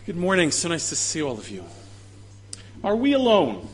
Good morning. So nice to see all of you. Are we alone?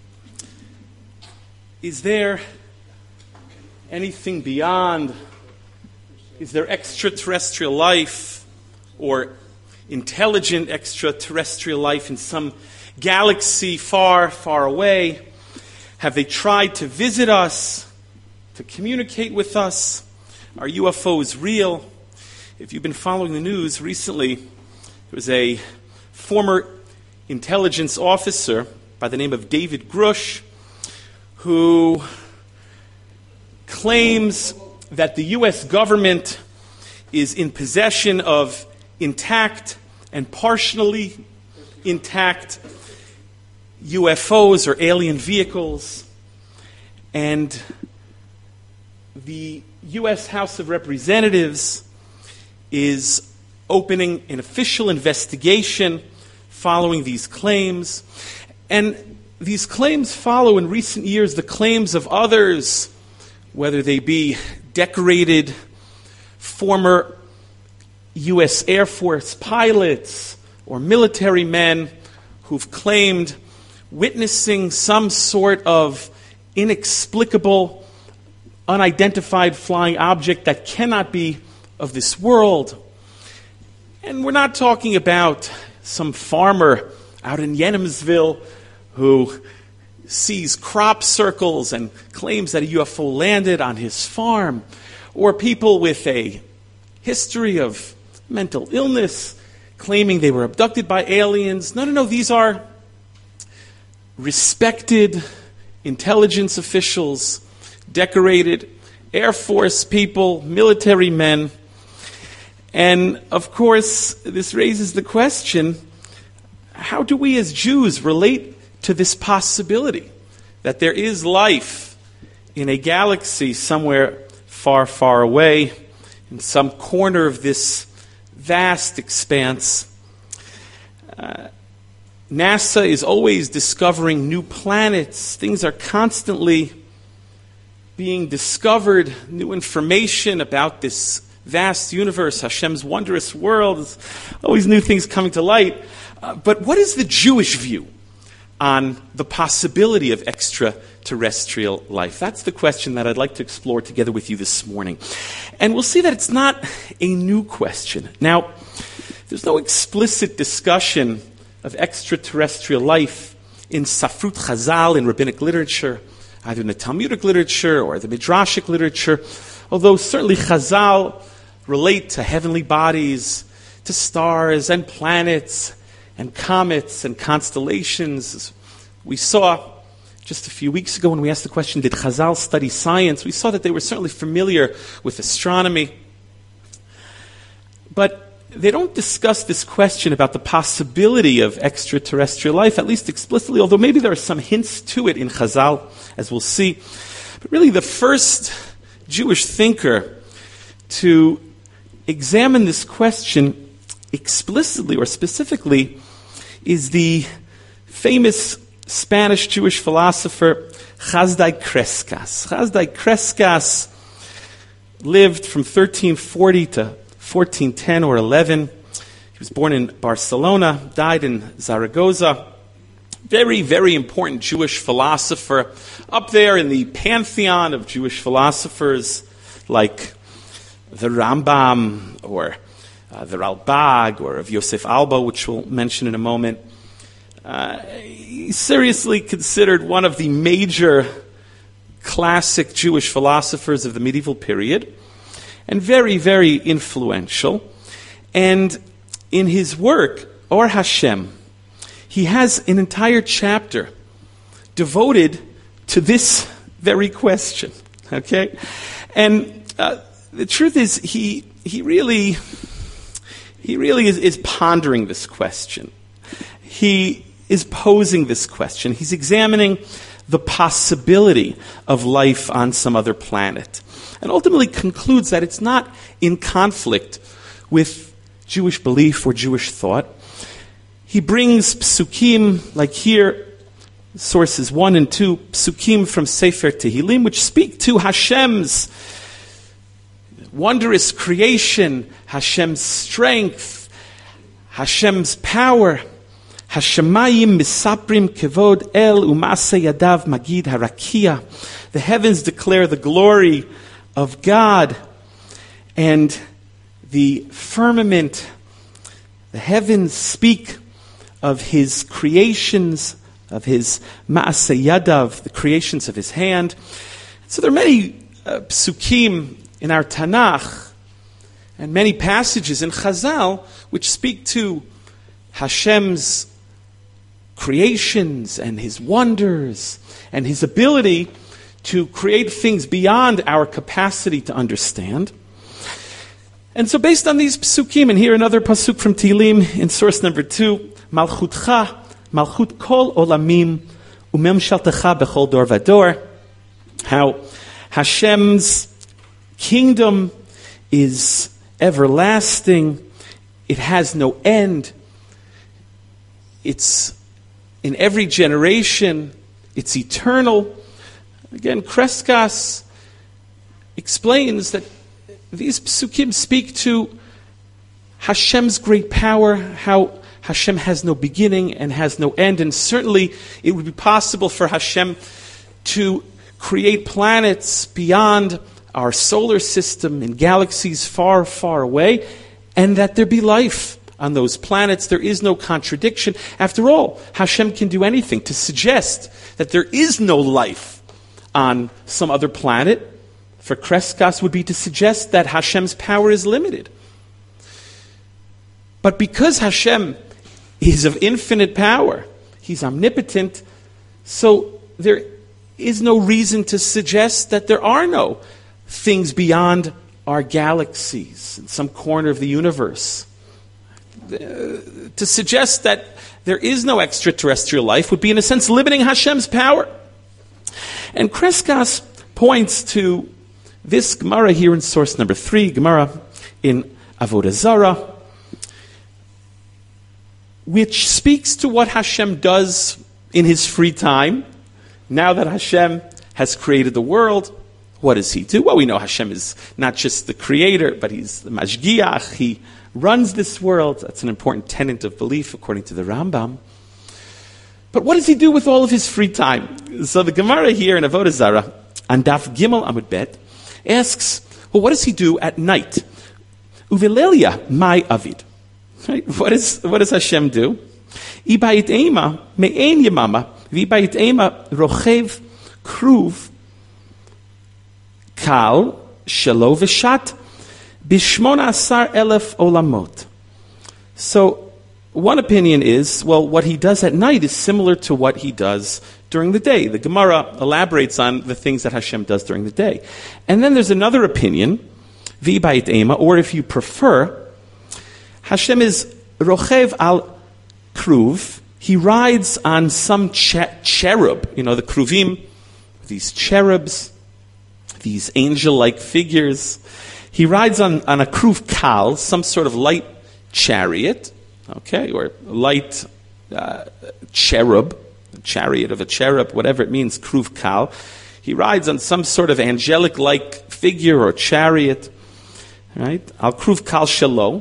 Is there anything beyond? Is there extraterrestrial life or intelligent extraterrestrial life in some galaxy far, far away? Have they tried to visit us, to communicate with us? Are UFOs real? If you've been following the news recently, there was a former intelligence officer by the name of David Grush who claims that the U.S. government is in possession of intact and partially intact UFOs or alien vehicles. And the U.S. House of Representatives is opening an official investigation following these claims. And these claims follow in recent years the claims of others, whether they be decorated former U.S. Air Force pilots or military men who've claimed witnessing some sort of inexplicable, unidentified flying object that cannot be of this world. And we're not talking about some farmer out in Yenomsville who sees crop circles and claims that a UFO landed on his farm, or people with a history of mental illness claiming they were abducted by aliens. No. These are respected intelligence officials, decorated Air Force people, military men. And, of course, this raises the question, how do we as Jews relate to this possibility that there is life in a galaxy somewhere far, far away, in some corner of this vast expanse? NASA is always discovering new planets. Things are constantly being discovered, new information about this vast universe, Hashem's wondrous world. There's always new things coming to light. But what is the Jewish view on the possibility of extraterrestrial life? That's the question that I'd like to explore together with you this morning. And we'll see that it's not a new question. Now, there's no explicit discussion of extraterrestrial life in Safrut Chazal, in rabbinic literature, either in the Talmudic literature or the Midrashic literature, although certainly Chazal relate to heavenly bodies, to stars and planets and comets and constellations. We saw just a few weeks ago when we asked the question, did Chazal study science? We saw that they were certainly familiar with astronomy. But they don't discuss this question about the possibility of extraterrestrial life, at least explicitly, although maybe there are some hints to it in Chazal, as we'll see. But really the first Jewish thinker to examine this question explicitly or specifically is the famous Spanish Jewish philosopher Chasdai Crescas. Chasdai Crescas lived from 1340 to 1410 or 11. He was born in Barcelona, died in Zaragoza. Very, very important Jewish philosopher, up there in the pantheon of Jewish philosophers like the Rambam or the Ralbag or of Yosef Alba, which we'll mention in a moment. He's seriously considered one of the major classic Jewish philosophers of the medieval period, and very, very influential. And in his work, Or Hashem, he has an entire chapter devoted to this very question. Okay? And the truth is, he really is pondering this question. He is posing this question. He's examining the possibility of life on some other planet, and ultimately concludes that it's not in conflict with Jewish belief or Jewish thought. He brings psukim, like here, sources 1 and 2, psukim from Sefer Tehillim, which speak to Hashem's wondrous creation, Hashem's strength, Hashem's power. Hashemayim misaprim kevod el umase yadav magid harakia. The heavens declare the glory of God, and the firmament, the heavens speak of his creations, of his ma'aseh yadav, the creations of his hand. So there are many psukim in our Tanakh and many passages in Chazal which speak to Hashem's creations and his wonders and his ability to create things beyond our capacity to understand. And so based on these psukim, and here another pasuk from Tehillim in source number 2, Malchutcha, Malchut kol olamim, umemshaltecha bechol dor vador, how Hashem's kingdom is everlasting, it has no end, it's in every generation, it's eternal. Again, Kreskas explains that these psukim speak to Hashem's great power, how Hashem has no beginning and has no end, and certainly it would be possible for Hashem to create planets beyond our solar system in galaxies far, far away, and that there be life on those planets. There is no contradiction. After all, Hashem can do anything. To suggest that there is no life on some other planet for Kreskas would be to suggest that Hashem's power is limited. But because Hashem is of infinite power, he's omnipotent, so there is no reason to suggest that there are no things beyond our galaxies in some corner of the universe. To suggest that there is no extraterrestrial life would be, in a sense, limiting Hashem's power. And Kreskas points to this Gemara here in source number 3, Gemara in Avodah Zarah, which speaks to what Hashem does in his free time. Now that Hashem has created the world, what does he do? Well, we know Hashem is not just the creator, but he's the Mashgiach. He runs this world. That's an important tenet of belief according to the Rambam. But what does he do with all of his free time? So the Gemara here in Avodah Zarah, on Daf Gimel Amud Bet, asks, well, what does he do at night? Uvelelia mai avid. Right? What does Hashem do? Ibayit ema me'en yamama v'ibayit ema rochev kruv kal shelo v'shat b'shmona asar elef olamot. So one opinion is, well, what he does at night is similar to what he does during the day. The Gemara elaborates on the things that Hashem does during the day. And then there's another opinion, v'ibayit ema, or if you prefer, Hashem is rochev al kruv. He rides on some cherub. You know, the kruvim, these cherubs, these angel-like figures. He rides on a kruv kal, some sort of light chariot, okay, or light cherub, chariot of a cherub, whatever it means, kruv kal. He rides on some sort of angelic-like figure or chariot, right? Al kruv kal shelo.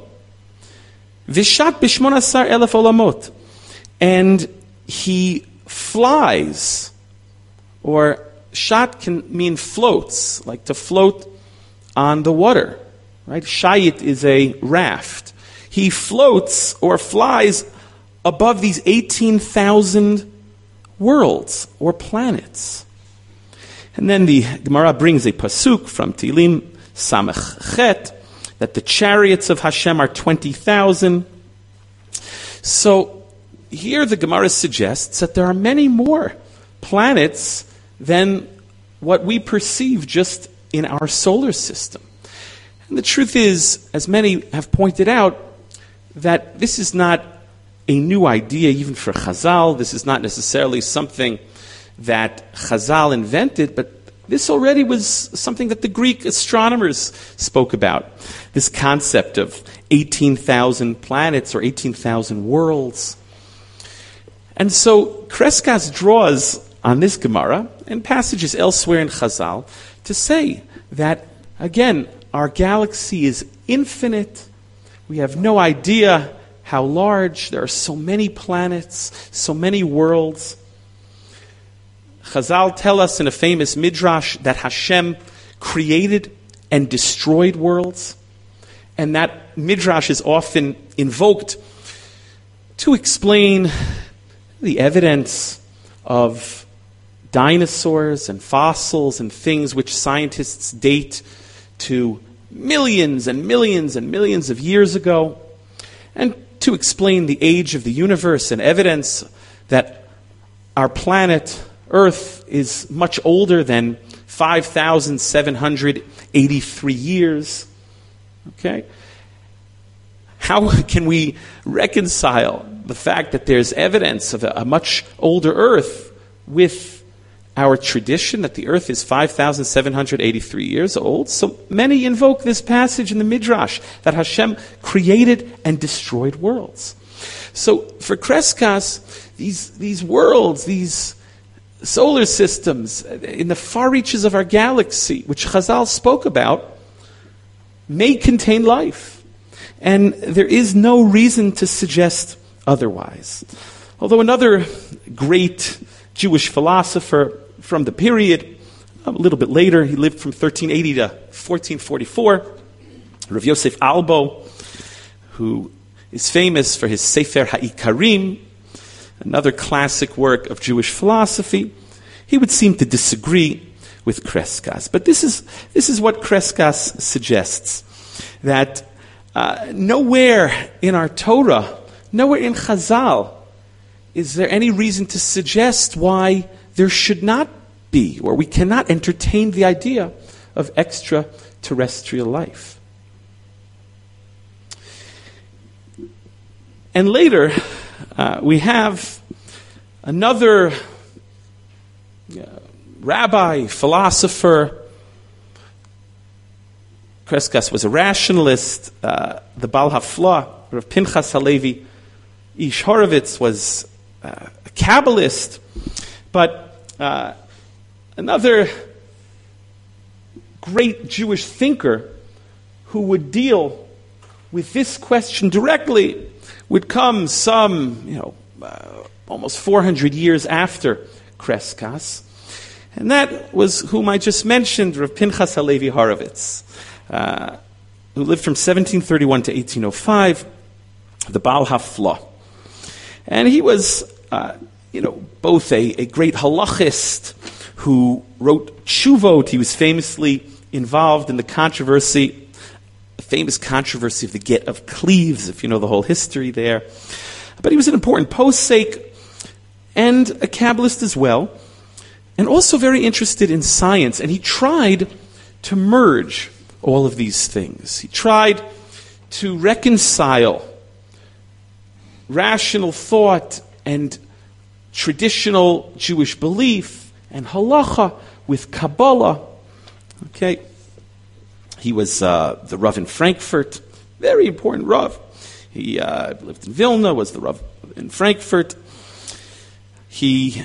Vishat b'shmonasar elef olamot. And he flies, or shat can mean floats, like to float on the water, right? Shayit is a raft. He floats or flies above these 18,000 worlds or planets. And then the Gemara brings a pasuk from Tehillim Samech Chet, that the chariots of Hashem are 20,000. So here the Gemara suggests that there are many more planets than what we perceive just in our solar system. And the truth is, as many have pointed out, that this is not a new idea even for Chazal. This is not necessarily something that Chazal invented, but this already was something that the Greek astronomers spoke about. This concept of 18,000 planets or 18,000 worlds. And so Kreskas draws on this Gemara and passages elsewhere in Chazal to say that, again, our galaxy is infinite. We have no idea how large. There are so many planets, so many worlds. Chazal tell us in a famous midrash that Hashem created and destroyed worlds. And that midrash is often invoked to explain the evidence of dinosaurs and fossils and things which scientists date to millions and millions and millions of years ago, and to explain the age of the universe and evidence that our planet Earth is much older than 5,783 years. Okay? How can we reconcile the fact that there's evidence of a much older Earth with our tradition that the Earth is 5,783 years old? So many invoke this passage in the Midrash that Hashem created and destroyed worlds. So for Kreskas, these worlds, these solar systems in the far reaches of our galaxy, which Chazal spoke about, may contain life. And there is no reason to suggest otherwise. Although another great Jewish philosopher from the period, a little bit later, he lived from 1380 to 1444, Rav Yosef Albo, who is famous for his Sefer HaIkarim, another classic work of Jewish philosophy. He would seem to disagree with Kreskas. But this is what Kreskas suggests, that nowhere in our Torah, nowhere in Chazal, is there any reason to suggest why there should not be, or we cannot entertain the idea of extraterrestrial life. And later, we have another rabbi, philosopher. Kreskas was a rationalist. The Baal Hafla, Rav Pinchas Halevi Ish Horovitz, was a Kabbalist. But another great Jewish thinker who would deal with this question directly would come some, almost 400 years after Kreskas. And that was whom I just mentioned, Rav Pinchas Halevi Horovitz, who lived from 1731 to 1805, the Baal Hafla. And he was, both a great halachist who wrote Tshuvot. He was famously involved in the famous controversy of the Get of Cleves, if you know the whole history there. But he was an important posek and a Kabbalist as well, and also very interested in science. And he tried to merge all of these things. He tried to reconcile rational thought and traditional Jewish belief and halacha with Kabbalah. Okay, he was the Rav in Frankfurt, very important Rav. He lived in Vilna, was the Rav in Frankfurt. He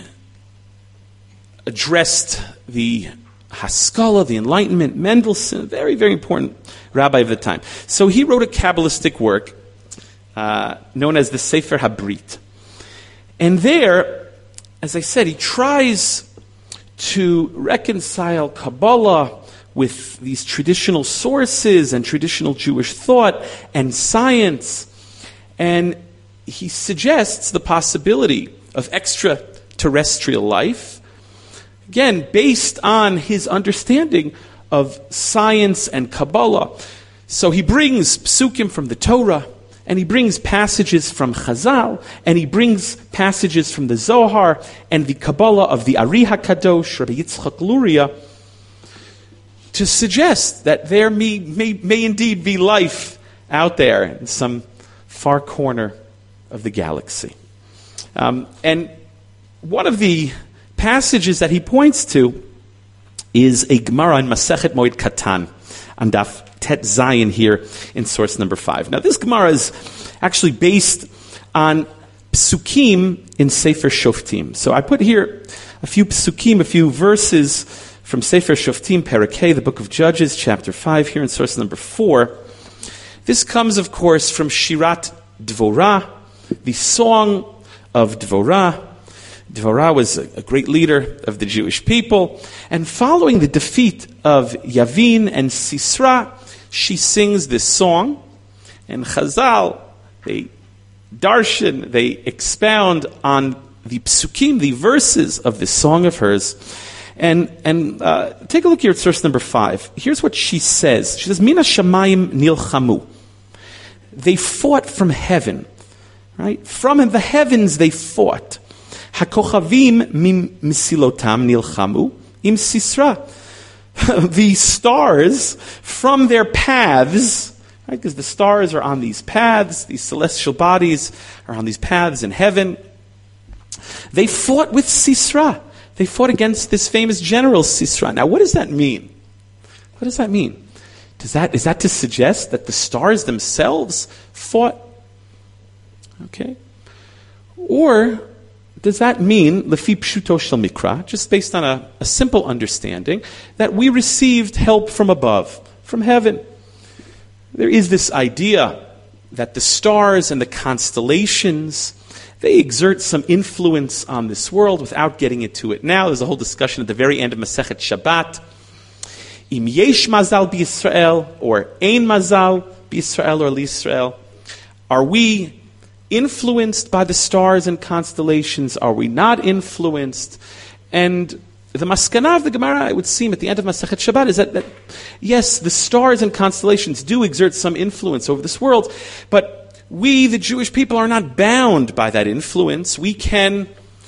addressed the Haskalah, the Enlightenment, Mendelssohn, very, very important rabbi of the time. So he wrote a Kabbalistic work known as the Sefer HaBrit. And there, as I said, he tries to reconcile Kabbalah with these traditional sources and traditional Jewish thought and science. And he suggests the possibility of extraterrestrial life, again, based on his understanding of science and Kabbalah. So he brings psukim from the Torah, and he brings passages from Chazal, and he brings passages from the Zohar and the Kabbalah of the Ari HaKadosh, Rabbi Yitzchak Luria, to suggest that there may indeed be life out there in some far corner of the galaxy. And one of the passages that he points to is a Gemara in Masechet Moed Katan, on Daf Tet Zayin here in source number 5. Now this Gemara is actually based on psukim in Sefer Shoftim. So I put here a few psukim, a few verses from Sefer Shoftim, Parakeh, the book of Judges, chapter 5, here in source number 4. This comes, of course, from Shirat Dvorah, the song of Dvorah. Dvorah was a great leader of the Jewish people. And following the defeat of Yavin and Sisera, she sings this song. And Chazal, they darshan, they expound on the psukim, the verses of this song of hers. And take a look here at source number 5. Here's what she says. She says, Mina shamayim nilchamu. They fought from heaven. Right? From the heavens they fought. Hakochavim misilotam nilchamu im Sisra. The stars from their paths, right? Because the stars are on these paths, these celestial bodies are on these paths in heaven. They fought with Sisra. They fought against this famous general Sisra. Now, what does that mean? What does that mean? Is that to suggest that the stars themselves fought? Okay. Or does that mean, lefi pshuto shel mikra, just based on a simple understanding, that we received help from above, from heaven? There is this idea that the stars and the constellations, they exert some influence on this world without getting into it now. There's a whole discussion at the very end of Masechet Shabbat. Im yesh mazal b'Yisrael, or ein mazal b'Yisrael or l'Yisrael. Are we influenced by the stars and constellations? Are we not influenced? And the maskana of the Gemara, it would seem, at the end of Masechet Shabbat, is that yes, the stars and constellations do exert some influence over this world, but we, the Jewish people, are not bound by that influence. We can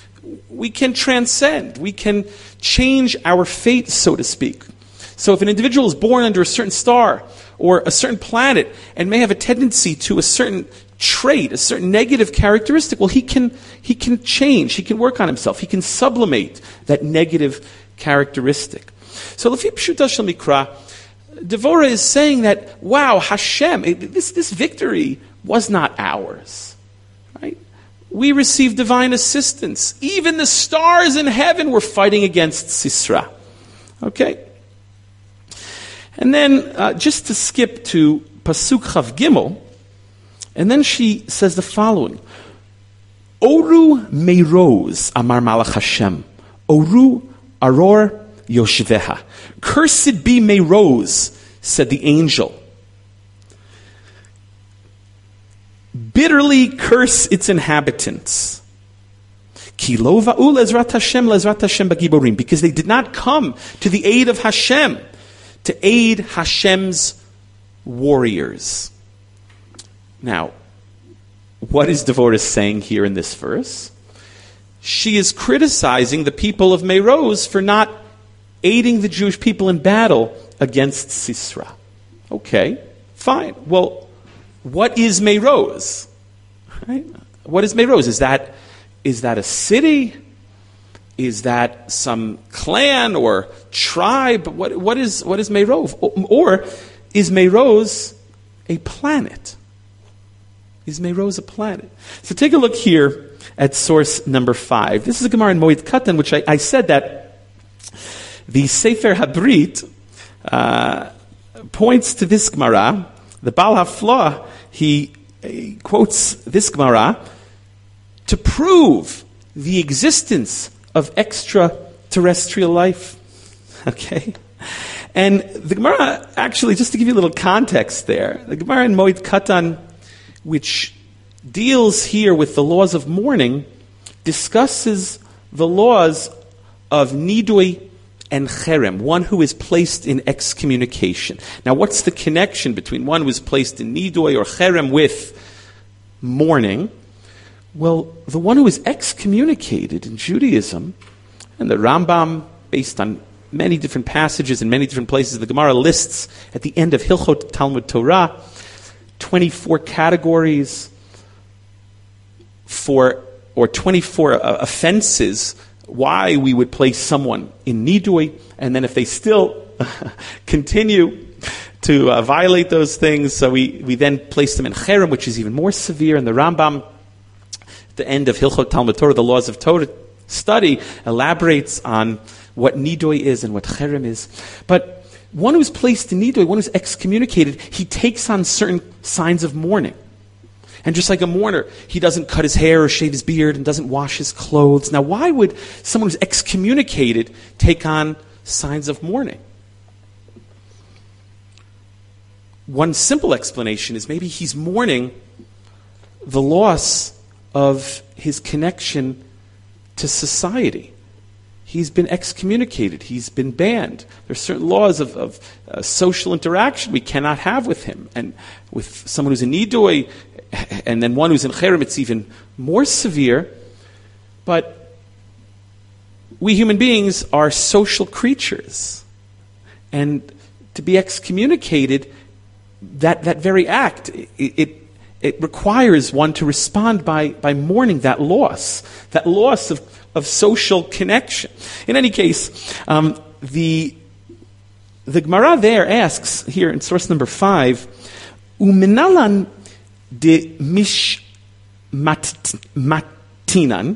transcend. We can change our fate, so to speak. So if an individual is born under a certain star or a certain planet and may have a tendency to a certain trait, a certain negative characteristic, well, he can change, he can work on himself, he can sublimate that negative characteristic. So Lefi Pshuta Shel Mikra, Devorah is saying that, wow, Hashem, this victory was not ours. Right? We received divine assistance. Even the stars in heaven were fighting against Sisera. Okay? And then, just to skip to Pasuk Chav Gimel, and then she says the following: Oru meiroz amar malach Hashem, Oru aror yoshveha. Cursed be Meiroz, said the angel. Bitterly curse its inhabitants. Ki lo va'u lezrat Hashem bagiborim, because they did not come to the aid of Hashem, to aid Hashem's warriors. Now, what is Devorah saying here in this verse? She is criticizing the people of Meiroz for not aiding the Jewish people in battle against Sisera. Okay, fine. Well, what is Meiroz? Right? What is Meiroz? Is that a city? Is that some clan or tribe? What is Meiroz? Or is Meiroz a planet? Is Meiroz a planet? So take a look here at source number 5. This is a Gemara in Moed Katan, which I said that the Sefer Habrit points to this Gemara. The Baal Haflah, he quotes this Gemara to prove the existence of extraterrestrial life. Okay? And the Gemara, actually, just to give you a little context there, the Gemara in Moed Katan, which deals here with the laws of mourning, discusses the laws of nidui and cherem, one who is placed in excommunication. Now, what's the connection between one who is placed in nidui or cherem with mourning? Well, the one who is excommunicated in Judaism, and the Rambam, based on many different passages in many different places, the Gemara lists at the end of Hilchot Talmud Torah 24 categories or 24 offenses why we would place someone in nidui, and then if they still continue to violate those things, so we then place them in cherem, which is even more severe. And the Rambam, at the end of Hilchot Talmud Torah, the laws of Torah study, elaborates on what nidui is and what cherem is. But one who's placed in nidui, one who's excommunicated, he takes on certain signs of mourning. And just like a mourner, he doesn't cut his hair or shave his beard and doesn't wash his clothes. Now, why would someone who's excommunicated take on signs of mourning? One simple explanation is maybe he's mourning the loss of his connection to society. He's been excommunicated. He's been banned. There's certain laws of social interaction we cannot have with him. And with someone who's in Nidui, and then one who's in Cherem, it's even more severe. But we human beings are social creatures. And to be excommunicated, that very act, it requires one to respond by mourning that loss of social connection. In any case, the Gemara there asks, here in source number 5, Uminalan de mishmatinan.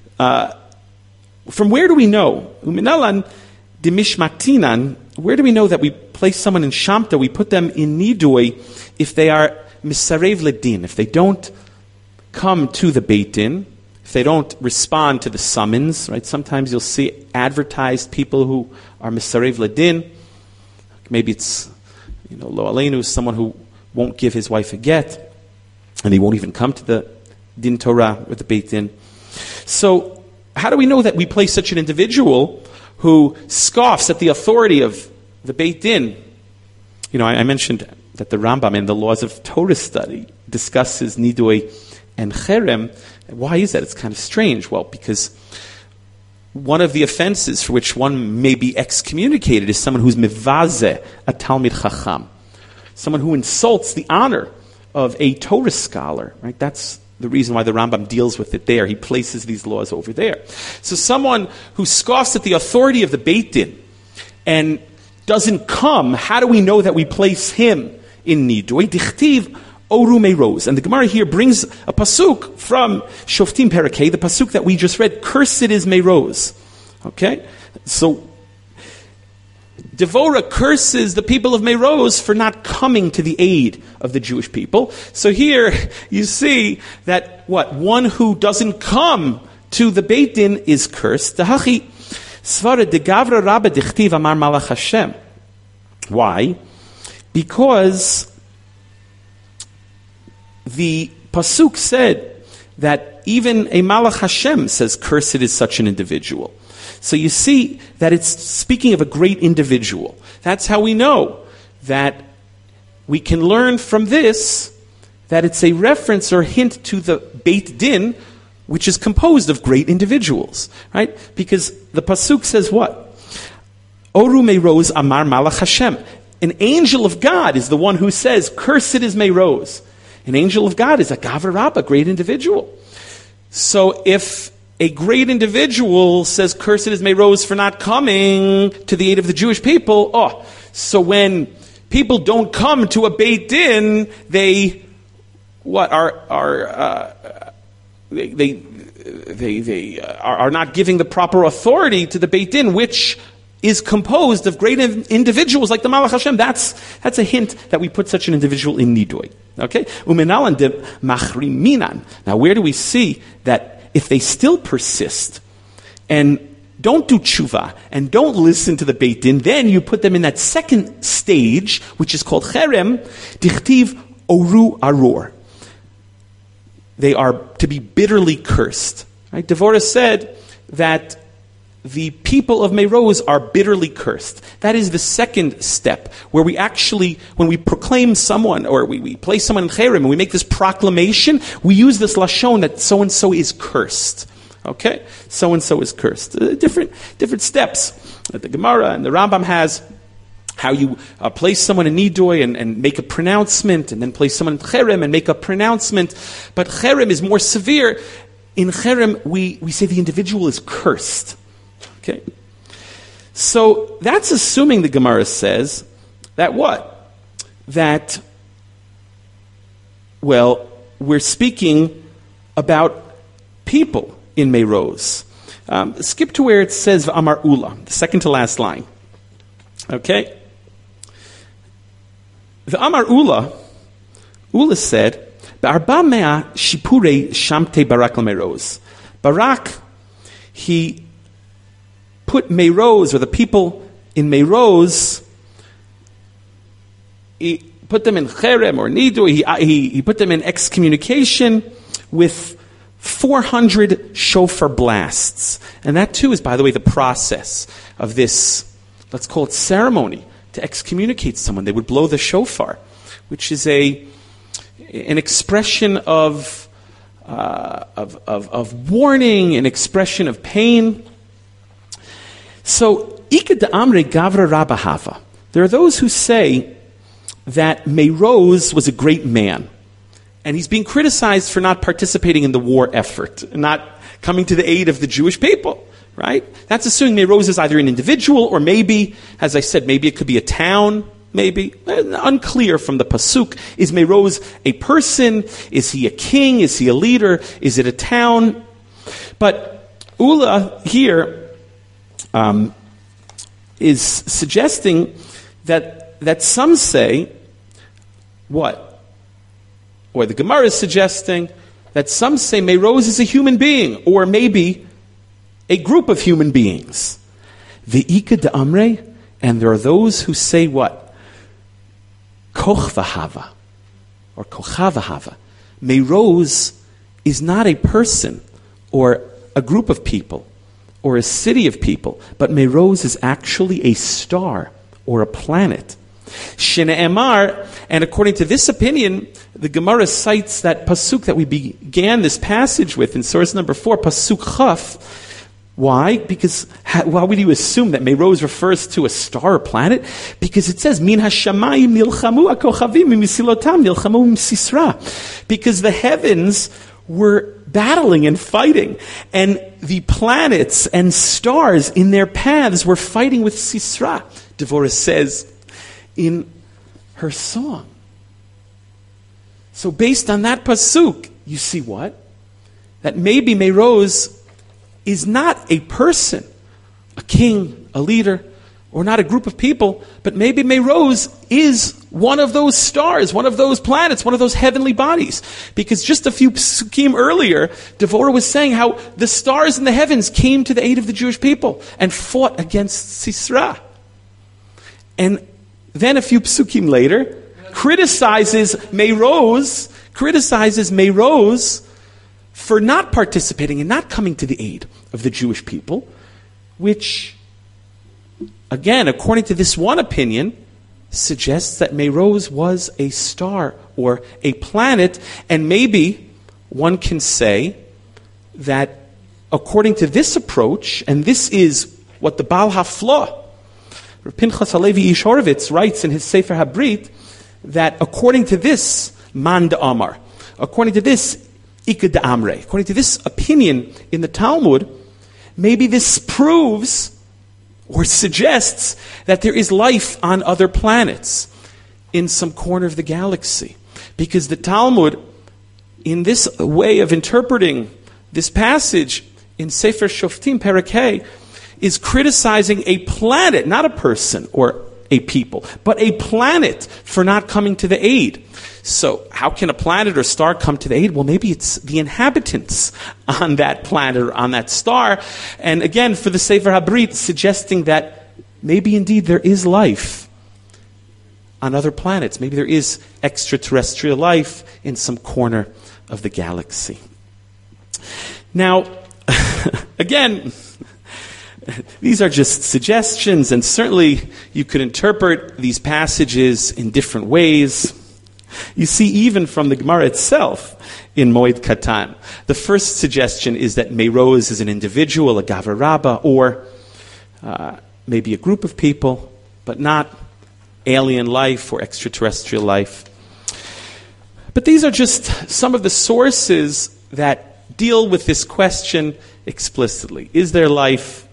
From where do we know? Uminalan de mishmatinan. Where do we know that we place someone in Shamta, we put them in Nidui, if they are misarev ledin, if they don't come to the Beit Din, if they don't respond to the summons, right? Sometimes you'll see advertised people who are misarev ledin. Maybe it's, lo aleinu, someone who won't give his wife a get, and he won't even come to the Din Torah or the Beit Din. So, how do we know that we place such an individual who scoffs at the authority of the Beit Din? I mentioned that the Rambam in the Laws of Torah Study discusses Nidui and Cherem. Why is that? It's kind of strange. Well, because one of the offenses for which one may be excommunicated is someone who's mevazeh, a Talmid Chacham. Someone who insults the honor of a Torah scholar. Right? That's the reason why the Rambam deals with it there. He places these laws over there. So someone who scoffs at the authority of the Beit Din and doesn't come, how do we know that we place him in Nidui? Dichtiv Oru Meroz. And the Gemara here brings a pasuk from Shoftim Perakei, the pasuk that we just read, cursed is Meroz. Okay? So, Devorah curses the people of Meroz for not coming to the aid of the Jewish people. So here, you see that, one who doesn't come to the Beit Din is cursed. Tahachi Svara de Gavra Rabba Dichtiv Amar Malach Hashem. Why? Because the pasuk said that even a Malach Hashem says, cursed is such an individual. So you see that it's speaking of a great individual. That's how we know that we can learn from this that it's a reference or hint to the Beit Din, which is composed of great individuals. Right? Because the pasuk says what? Oru Meroz Amar Malach Hashem. An angel of God is the one who says, cursed is Meroz. An angel of God is a Gavra Rabbah, a great individual. So if a great individual says, cursed is Meroz for not coming to the aid of the Jewish people, so when people don't come to a Beit Din, they are not giving the proper authority to the Beit Din, which is composed of great individuals like the Malach Hashem. That's a hint that we put such an individual in Nidui. Okay? Umenalan de machriminan. Now, where do we see that if they still persist and don't do tshuva and don't listen to the Beit Din, then you put them in that second stage, which is called cherem, dichtiv oru aror. They are to be bitterly cursed. Right? Devorah said that the people of Meroz are bitterly cursed. That is the second step, where we actually, when we proclaim someone, or we place someone in cherem, and we make this proclamation, we use this lashon that so-and-so is cursed. Okay? So-and-so is cursed. Different steps that the Gemara and the Rambam has, how you place someone in Nidui and make a pronouncement, and then place someone in cherem and make a pronouncement. But cherem is more severe. In cherem, we say the individual is cursed. Okay, so that's assuming the Gemara says that what? That, we're speaking about people in Meroz. Skip to where it says Amar Ula, the second to last line. Okay? The Amar Ula said, Be'arba mea shipurei shamte Barak l'Meroz. Barak, he put Meroz, or the people in Meroz, he put them in cherem or nidu, he put them in excommunication with 400 shofar blasts. And that too is, by the way, the process of this, let's call it ceremony, to excommunicate someone. They would blow the shofar, which is an expression of warning, an expression of pain. So, Ika de Amre Gavra Rabahava. There are those who say that Meroz was a great man, and he's being criticized for not participating in the war effort, not coming to the aid of the Jewish people, right? That's assuming Meroz is either an individual, or maybe, as I said, maybe it could be a town, maybe. Unclear from the Pasuk. Is Meroz a person? Is he a king? Is he a leader? Is it a town? But Ula here is suggesting that some say, what? Or the Gemara is suggesting that some say Meroz is a human being, or maybe a group of human beings. The Ika de Amre, and there are those who say what? Koch v'hava, or kocha v'hava. Meroz is not a person, or a group of people, or a city of people, but Meroz is actually a star, or a planet. Shene'emar, and according to this opinion, the Gemara cites that pasuk that we began this passage with in source number 4, pasuk Chaf. Why? Because why would you assume that Meroz refers to a star or planet? Because it says, Min hashamayim nilchamu akochavim misilotam nilchamu Sisra. Because the heavens were battling and fighting, and the planets and stars in their paths were fighting with Sisra, Devorah says in her song. So based on that pasuk, you see what? That maybe Meroz is not a person, a king, a leader, or not a group of people, but maybe Meroz is one of those stars, one of those planets, one of those heavenly bodies. Because just a few psukim earlier, Devorah was saying how the stars in the heavens came to the aid of the Jewish people and fought against Sisra. And then a few psukim later, criticizes Meroz for not participating and not coming to the aid of the Jewish people, which, again, according to this one opinion, suggests that Meroz was a star or a planet, and maybe one can say that according to this approach, and this is what the Baal HaFlah, Pinchas Halevi Ish Horovitz, writes in his Sefer HaBrit, that according to this, Man de Amar, according to this, Ika de Amre, according to this opinion in the Talmud, maybe this proves or suggests that there is life on other planets in some corner of the galaxy. Because the Talmud, in this way of interpreting this passage in Sefer Shoftim Perek, is criticizing a planet, not a person or a people, but a planet for not coming to the aid. So how can a planet or star come to the aid? Well, maybe it's the inhabitants on that planet or on that star. And again, for the Sefer HaBrit, suggesting that maybe indeed there is life on other planets. Maybe there is extraterrestrial life in some corner of the galaxy. Now, again, these are just suggestions, and certainly you could interpret these passages in different ways. You see, even from the Gemara itself in Moed Katan, the first suggestion is that Meroz is an individual, a Gavra Rabbah, or maybe a group of people, but not alien life or extraterrestrial life. But these are just some of the sources that deal with this question explicitly. Is there life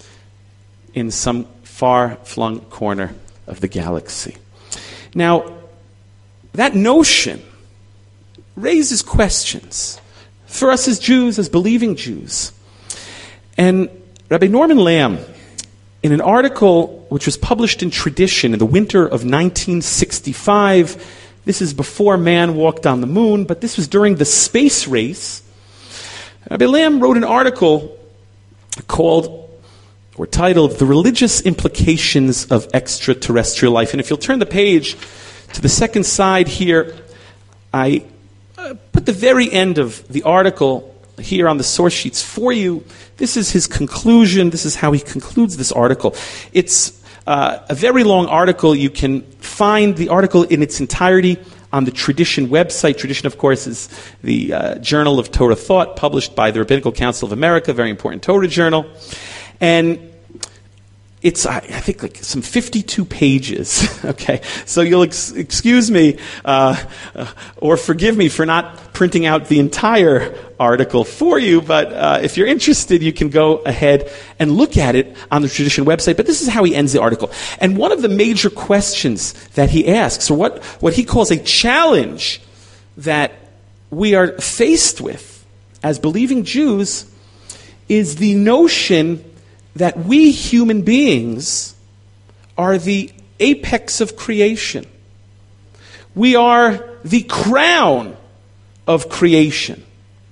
in some far-flung corner of the galaxy? Now, that notion raises questions for us as Jews, as believing Jews. And Rabbi Norman Lamb, in an article which was published in Tradition in the winter of 1965, This is before man walked on the moon, but this was during the space race. Rabbi Lamb wrote an article called, or titled, The Religious Implications of Extraterrestrial Life. And if you'll turn the page to the second side here, I put the very end of the article here on the source sheets for you. This is his conclusion. This is how he concludes this article. It's a very long article. You can find the article in its entirety on the Tradition website. Tradition, of course, is the Journal of Torah Thought, published by the Rabbinical Council of America, very important Torah journal. And it's, I think, like some 52 pages, okay? So you'll excuse me or forgive me for not printing out the entire article for you, but if you're interested, you can go ahead and look at it on the Tradition website. But this is how he ends the article. And one of the major questions that he asks, or what he calls a challenge that we are faced with as believing Jews, is the notion that we human beings are the apex of creation. We are the crown of creation.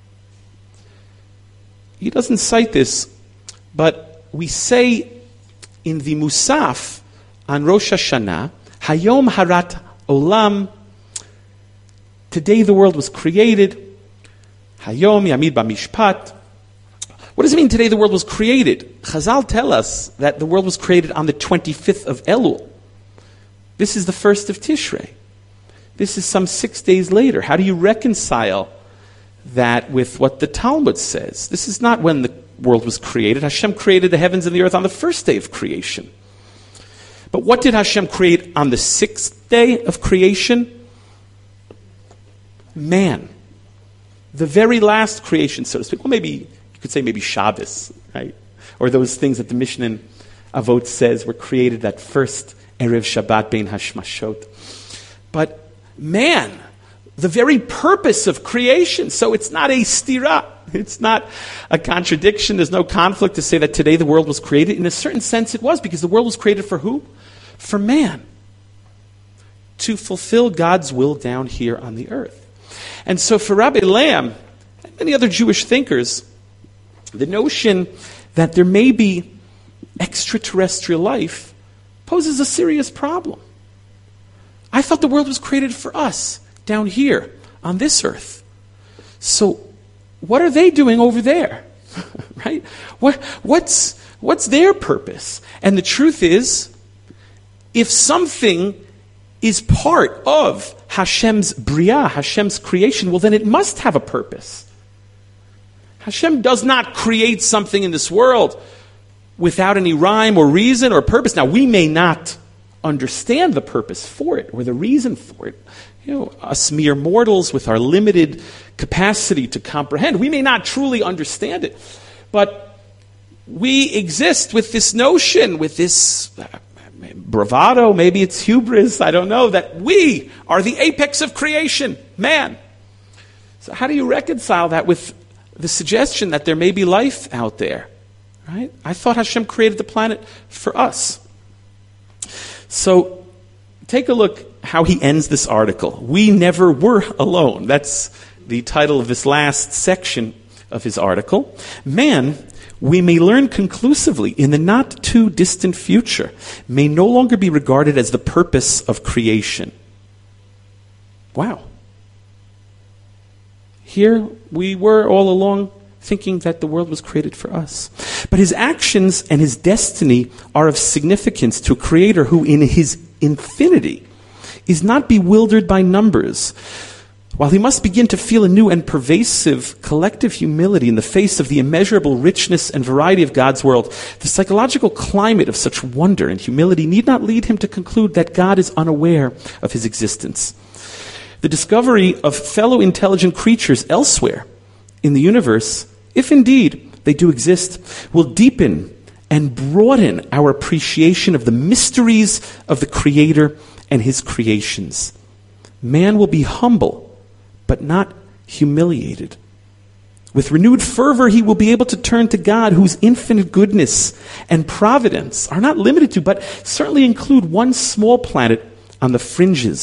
He doesn't cite this, but we say in the Musaf on Rosh Hashanah, Hayom Harat Olam, today the world was created. Hayom Yamid Bamishpat. What does it mean today the world was created? Chazal tell us that the world was created on the 25th of Elul. This is the 1st of Tishrei. This is some 6 days later. How do you reconcile that with what the Talmud says? This is not when the world was created. Hashem created the heavens and the earth on the first day of creation. But what did Hashem create on the 6th day of creation? Man. The very last creation, so to speak. Well, maybe you could say maybe Shabbos, right? Or those things that the Mishnah in Avot says were created that first Erev Shabbat Bein Hashmashot. But man, the very purpose of creation. So it's not a stira. It's not a contradiction. There's no conflict to say that today the world was created. In a certain sense it was, because the world was created for who? For man. To fulfill God's will down here on the earth. And so for Rabbi Lamb and many other Jewish thinkers, the notion that there may be extraterrestrial life poses a serious problem. I thought the world was created for us down here on this earth. So what are they doing over there? Right? What's their purpose? And the truth is, if something is part of Hashem's Bria, Hashem's creation, well then it must have a purpose. Hashem does not create something in this world without any rhyme or reason or purpose. Now, we may not understand the purpose for it or the reason for it. You know, us mere mortals with our limited capacity to comprehend, we may not truly understand it. But we exist with this notion, with this bravado, maybe it's hubris, I don't know, that we are the apex of creation, man. So how do you reconcile that with the suggestion that there may be life out there? Right? I thought Hashem created the planet for us. So take a look how he ends this article. We never were alone. That's the title of this last section of his article. Man, we may learn conclusively in the not too distant future, may no longer be regarded as the purpose of creation. Wow. Here we were all along thinking that the world was created for us. But his actions and his destiny are of significance to a creator who in his infinity is not bewildered by numbers. While he must begin to feel a new and pervasive collective humility in the face of the immeasurable richness and variety of God's world, the psychological climate of such wonder and humility need not lead him to conclude that God is unaware of his existence. The discovery of fellow intelligent creatures elsewhere in the universe, if indeed they do exist, will deepen and broaden our appreciation of the mysteries of the Creator and his creations. Man will be humble, but not humiliated. With renewed fervor, he will be able to turn to God, whose infinite goodness and providence are not limited to, but certainly include one small planet on the fringes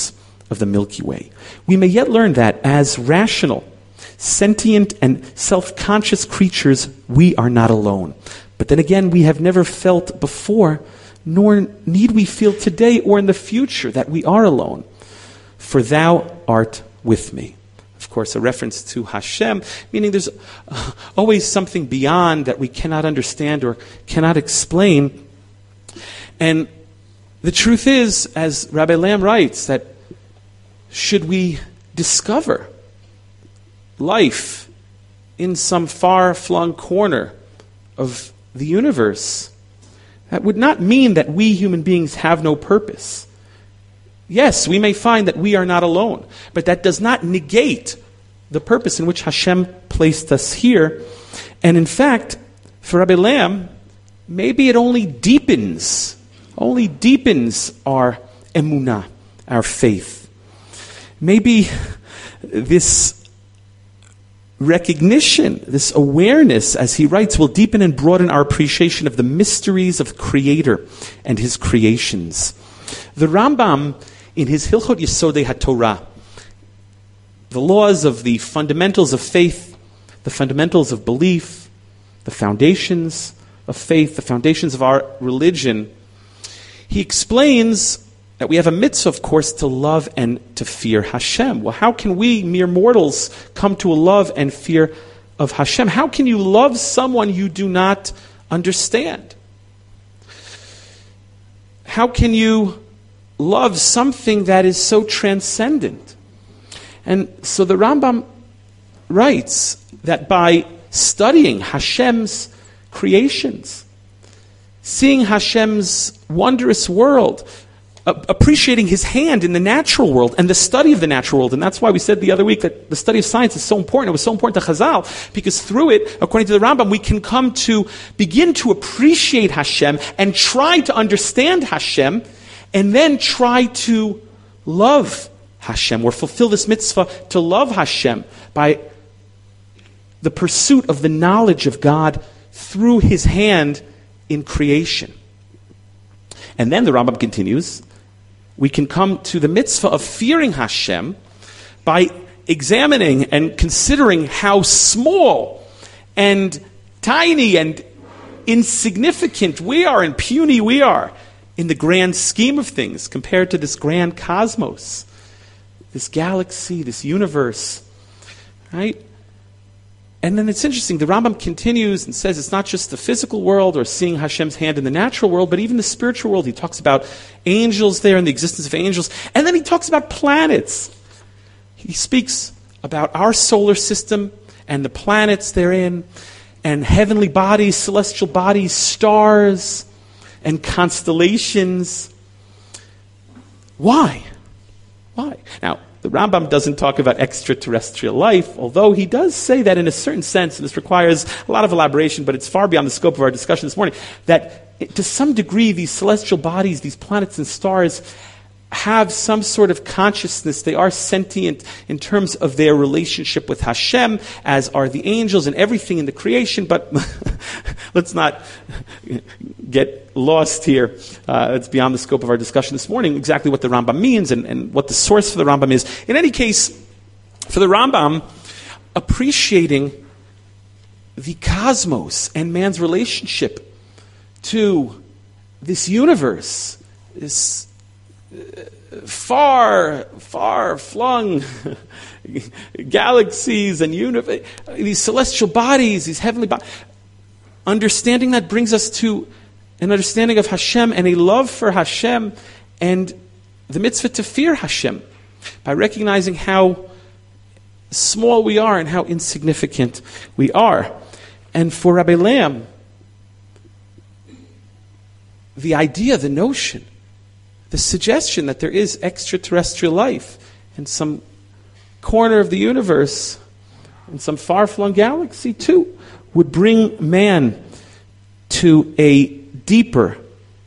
of the Milky Way. We may yet learn that as rational, sentient, and self-conscious creatures, we are not alone. But then again, we have never felt before, nor need we feel today or in the future, that we are alone. For thou art with me. Of course, a reference to Hashem, meaning there's always something beyond that we cannot understand or cannot explain. And the truth is, as Rabbi Lamb writes, that should we discover life in some far-flung corner of the universe, that would not mean that we human beings have no purpose. Yes, we may find that we are not alone, but that does not negate the purpose in which Hashem placed us here. And in fact, for Rabbi Lamb, maybe it only deepens our emunah, our faith. Maybe this recognition, this awareness, as he writes, will deepen and broaden our appreciation of the mysteries of the Creator and His creations. The Rambam, in his Hilchot Yesodei HaTorah, the laws of the fundamentals of faith, the fundamentals of belief, the foundations of faith, the foundations of our religion, he explains that we have a mitzvah, of course, to love and to fear Hashem. Well, how can we, mere mortals, come to a love and fear of Hashem? How can you love someone you do not understand? How can you love something that is so transcendent? And so the Rambam writes that by studying Hashem's creations, seeing Hashem's wondrous world, appreciating His hand in the natural world and the study of the natural world. And that's why we said the other week that the study of science is so important. It was so important to Chazal, because through it, according to the Rambam, we can come to begin to appreciate Hashem and try to understand Hashem, and then try to love Hashem, or fulfill this mitzvah to love Hashem by the pursuit of the knowledge of God through His hand in creation. And then the Rambam continues, we can come to the mitzvah of fearing Hashem by examining and considering how small and tiny and insignificant we are and puny we are in the grand scheme of things compared to this grand cosmos, this galaxy, this universe, right? And then it's interesting, the Rambam continues and says it's not just the physical world or seeing Hashem's hand in the natural world, but even the spiritual world. He talks about angels there and the existence of angels. And then he talks about planets. He speaks about our solar system and the planets therein, and heavenly bodies, celestial bodies, stars, and constellations. Why? Why? Now, the Rambam doesn't talk about extraterrestrial life, although he does say that in a certain sense, and this requires a lot of elaboration, but it's far beyond the scope of our discussion this morning, that to some degree these celestial bodies, these planets and stars, have some sort of consciousness. They are sentient in terms of their relationship with Hashem, as are the angels and everything in the creation, but let's not get lost here. It's beyond the scope of our discussion this morning, exactly what the Rambam means and what the source for the Rambam is. In any case, for the Rambam, appreciating the cosmos and man's relationship to this universe, this far-flung galaxies and these celestial bodies, these heavenly bodies. Understanding that brings us to an understanding of Hashem and a love for Hashem and the mitzvah to fear Hashem by recognizing how small we are and how insignificant we are. And for Rabbi Lamb, the idea, the notion, the suggestion that there is extraterrestrial life in some corner of the universe, in some far-flung galaxy too, would bring man to a deeper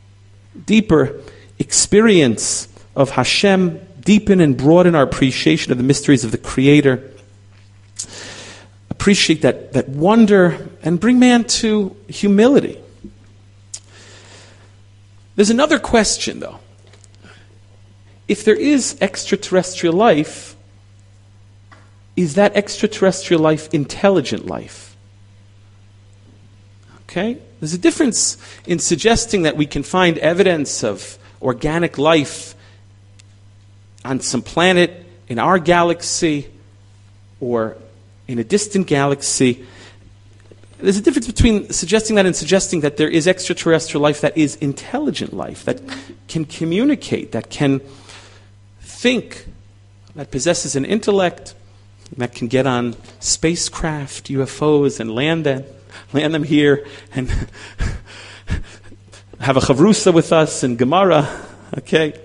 experience of Hashem, deepen and broaden our appreciation of the mysteries of the Creator, appreciate that wonder, and bring man to humility. There's another question, though. if there is extraterrestrial life, is that extraterrestrial life intelligent life? Okay? There's a difference in suggesting that we can find evidence of organic life on some planet in our galaxy or in a distant galaxy. There's a difference between suggesting that and suggesting that there is extraterrestrial life that is intelligent life, that can communicate, that can think, that possesses an intellect, that can get on spacecraft, UFOs, and land them here, and have a chavrusa with us and Gemara. Okay?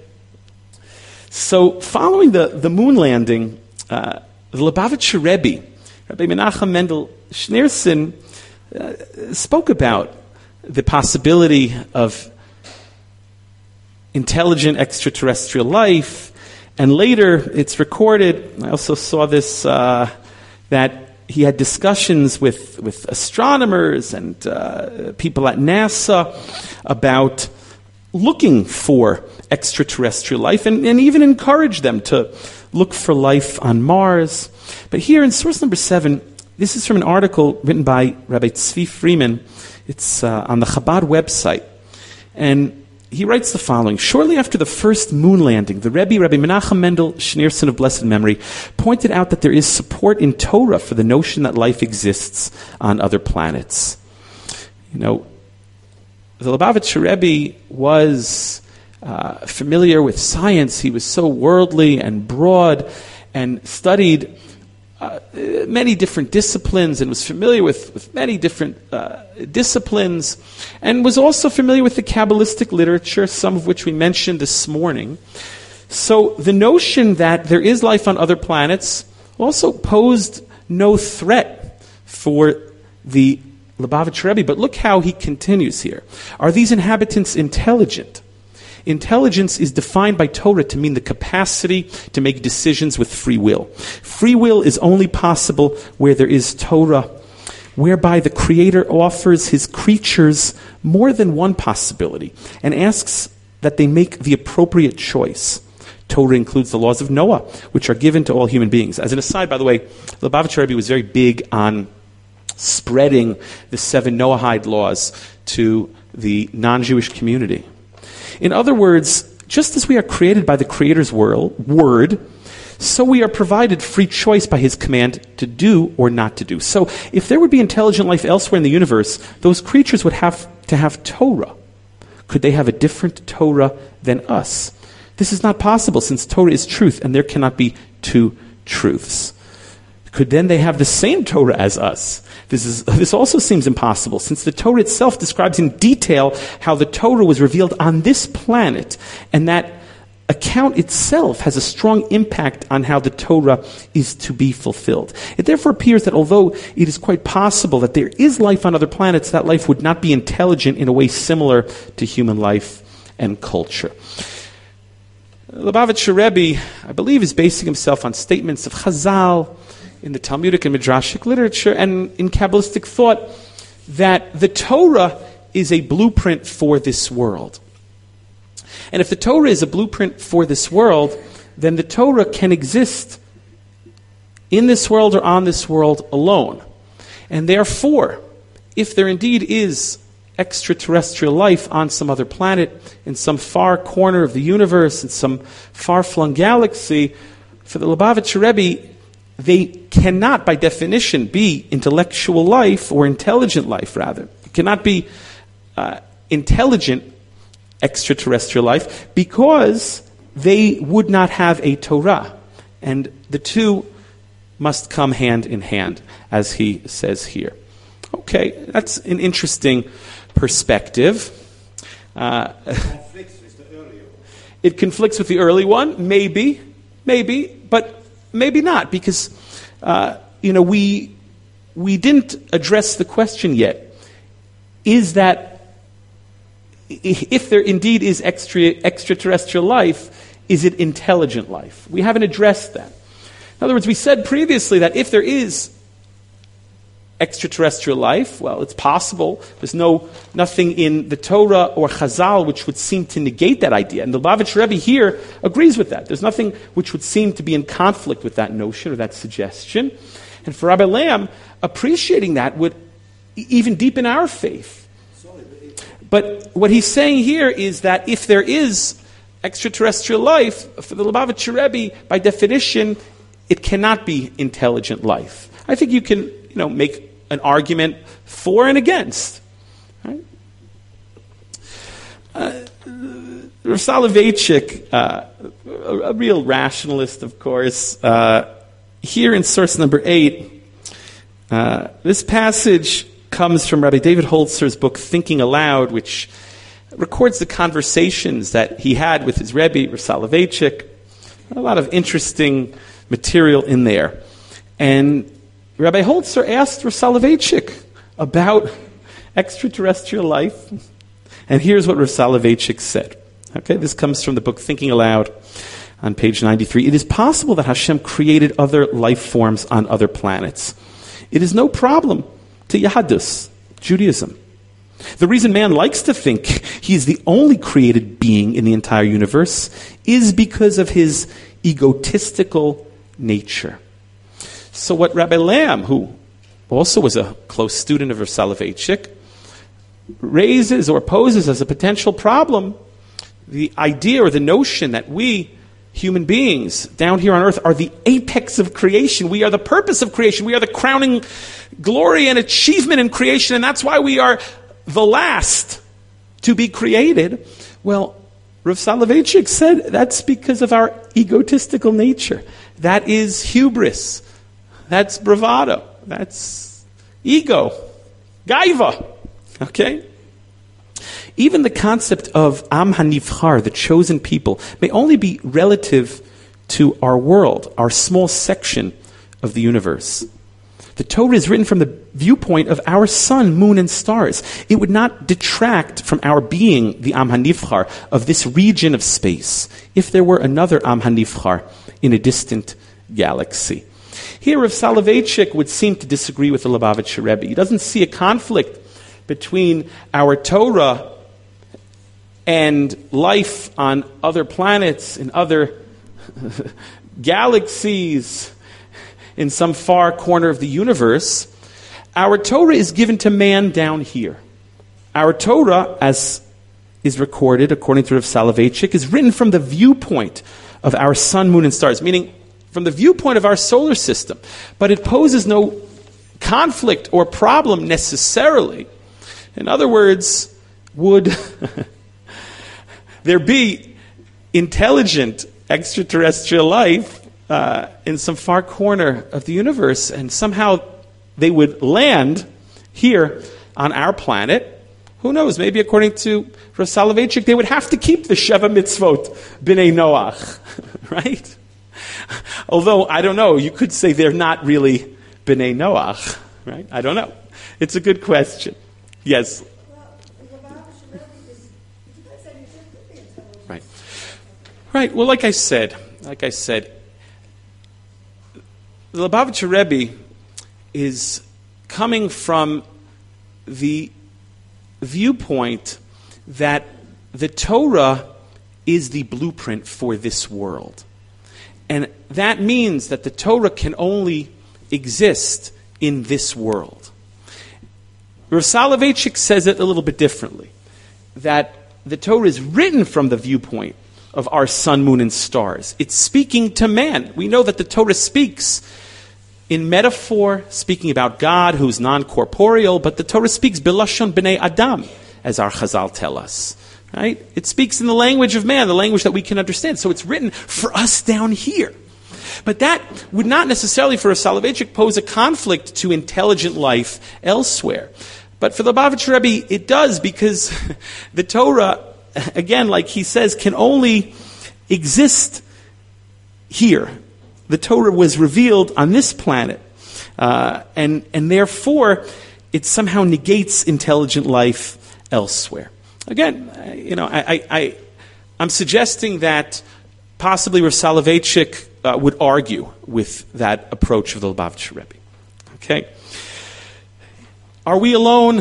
So, following the moon landing, the Lubavitcher Rebbe, Rabbi Menachem Mendel Schneerson, spoke about the possibility of intelligent extraterrestrial life, and later it's recorded, I also saw this, that he had discussions with astronomers and people at NASA about looking for extraterrestrial life, and even encouraged them to look for life on Mars. But here in source number 7, this is from an article written by Rabbi Tzvi Freeman. It's on the Chabad website. And he writes the following: shortly after the first moon landing, the Rebbe, Rabbi Menachem Mendel Schneerson of blessed memory, pointed out that there is support in Torah for the notion that life exists on other planets. You know, the Lubavitcher Rebbe was familiar with science. He was so worldly and broad and studied many different disciplines and was familiar with many different disciplines, and was also familiar with the Kabbalistic literature, some of which we mentioned this morning. So the notion that there is life on other planets also posed no threat for the Lubavitcher Rebbe. But look how he continues here. Are these inhabitants intelligent? Intelligence is defined by Torah to mean the capacity to make decisions with free will. Free will is only possible where there is Torah, whereby the Creator offers His creatures more than one possibility and asks that they make the appropriate choice. Torah includes the laws of Noah, which are given to all human beings. As an aside, by the way, the Lubavitcher Rebbe was very big on spreading the 7 Noahide laws to the non-Jewish community. In other words, just as we are created by the Creator's word, so we are provided free choice by His command to do or not to do. So if there would be intelligent life elsewhere in the universe, those creatures would have to have Torah. Could they have a different Torah than us? This is not possible, since Torah is truth, and there cannot be two truths. Could then they have the same Torah as us? This also seems impossible, since the Torah itself describes in detail how the Torah was revealed on this planet, and that account itself has a strong impact on how the Torah is to be fulfilled. It therefore appears that although it is quite possible that there is life on other planets, that life would not be intelligent in a way similar to human life and culture. Lubavitcher Rebbe, I believe, is basing himself on statements of Chazal in the Talmudic and Midrashic literature and in Kabbalistic thought that the Torah is a blueprint for this world. And if the Torah is a blueprint for this world, then the Torah can exist in this world or on this world alone. And therefore, if there indeed is extraterrestrial life on some other planet, in some far corner of the universe, in some far-flung galaxy, for the Lubavitcher Rebbe, they cannot, by definition, be intellectual life or intelligent life, rather. It cannot be intelligent extraterrestrial life because they would not have a Torah. And the two must come hand in hand, as he says here. Okay, that's an interesting perspective. It conflicts with the early one, maybe, but maybe not, because we didn't address the question yet. Is that if there indeed is extraterrestrial life, is it intelligent life? We haven't addressed that. In other words, we said previously that if there is extraterrestrial life? Well, it's possible. There's nothing in the Torah or Chazal which would seem to negate that idea. And the Lubavitcher Rebbe here agrees with that. There's nothing which would seem to be in conflict with that notion or that suggestion. And for Rabbi Lamb, appreciating that would even deepen our faith. But what he's saying here is that if there is extraterrestrial life, for the Lubavitcher Rebbe, by definition, it cannot be intelligent life. I think you can, make an argument for and against. Right? Rav Soloveitchik, a real rationalist, of course, here in source number 8, this passage comes from Rabbi David Holzer's book, Thinking Aloud, which records the conversations that he had with his Rebbe, Rav Soloveitchik. A lot of interesting material in there. And Rabbi Holzer asked Rav Soloveitchik about extraterrestrial life. And here's what Rav Soloveitchik said. Okay, this comes from the book Thinking Aloud on page 93. It is possible that Hashem created other life forms on other planets. It is no problem to Yahadus, Judaism. The reason man likes to think he is the only created being in the entire universe is because of his egotistical nature. So what Rabbi Lamb, who also was a close student of Rav Soloveitchik, raises or poses as a potential problem the idea or the notion that we, human beings, down here on earth, are the apex of creation. We are the purpose of creation. We are the crowning glory and achievement in creation, and that's why we are the last to be created. Well, Rav Soloveitchik said that's because of our egotistical nature. That is hubris. That's bravado. That's ego. Gaiva. Okay? Even the concept of Am HaNivchar, the chosen people, may only be relative to our world, our small section of the universe. The Torah is written from the viewpoint of our sun, moon, and stars. It would not detract from our being the Am HaNivchar of this region of space if there were another Am HaNivchar in a distant galaxy. Here, Rav Soloveitchik would seem to disagree with the Lubavitcher Rebbe. He doesn't see a conflict between our Torah and life on other planets, in other galaxies, in some far corner of the universe. Our Torah is given to man down here. Our Torah, as is recorded according to Rav Soloveitchik, is written from the viewpoint of our sun, moon, and stars, meaning from the viewpoint of our solar system. But it poses no conflict or problem necessarily. In other words, would there be intelligent extraterrestrial life in some far corner of the universe, and somehow they would land here on our planet? Who knows? Maybe according to Rav Soloveitchik, they would have to keep the Sheva Mitzvot B'nai Noach, right? Although, I don't know, you could say they're not really B'nai Noach, right? I don't know. It's a good question. Yes? Right. Right. Well, like I said, the Lubavitcher Rebbe is coming from the viewpoint that the Torah is the blueprint for this world. And that means that the Torah can only exist in this world. Rav Soloveitchik says it a little bit differently, that the Torah is written from the viewpoint of our sun, moon, and stars. It's speaking to man. We know that the Torah speaks in metaphor, speaking about God who's non-corporeal, but the Torah speaks Bilashon B'nai Adam, as our Chazal tell us. Right? It speaks in the language of man, the language that we can understand. So it's written for us down here. But that would not necessarily, for a Soloveitchik, pose a conflict to intelligent life elsewhere. But for the Lubavitcher Rebbe, it does, because the Torah, again, like he says, can only exist here. The Torah was revealed on this planet. And therefore, it somehow negates intelligent life elsewhere. Again, I'm suggesting that possibly Rav Soloveitchik would argue with that approach of the Lubavitcher Rebbe. Okay? Are we alone?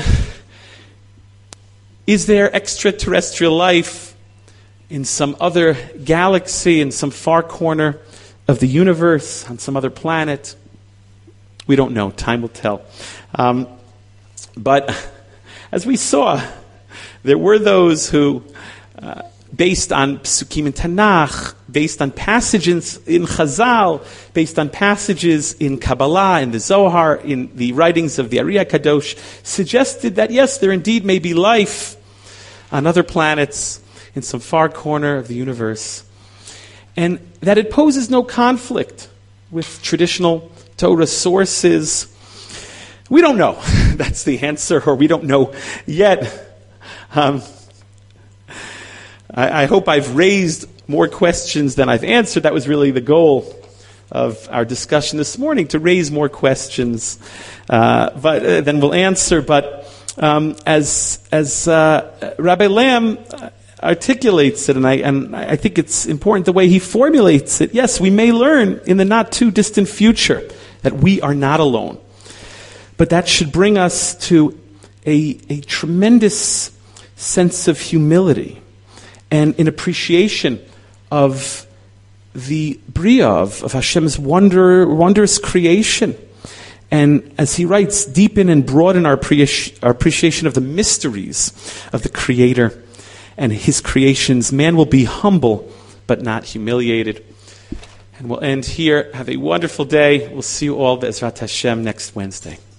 Is there extraterrestrial life in some other galaxy, in some far corner of the universe, on some other planet? We don't know. Time will tell. But as we saw, there were those who, based on Psukim in Tanakh, based on passages in Chazal, based on passages in Kabbalah, in the Zohar, in the writings of the Ari HaKadosh, suggested that yes, there indeed may be life on other planets in some far corner of the universe, and that it poses no conflict with traditional Torah sources. We don't know. That's the answer, or we don't know yet. I hope I've raised more questions than I've answered. That was really the goal of our discussion this morning, to raise more questions than we'll answer. But as Rabbi Lamb articulates it, and I think it's important the way he formulates it, yes, we may learn in the not too distant future that we are not alone. But that should bring us to a tremendous sense of humility and an appreciation of the Bria, of Hashem's wondrous creation. And as he writes, deepen and broaden our appreciation of the mysteries of the Creator and his creations. Man will be humble, but not humiliated. And we'll end here. Have a wonderful day. We'll see you all, Be'ezrat Hashem, next Wednesday.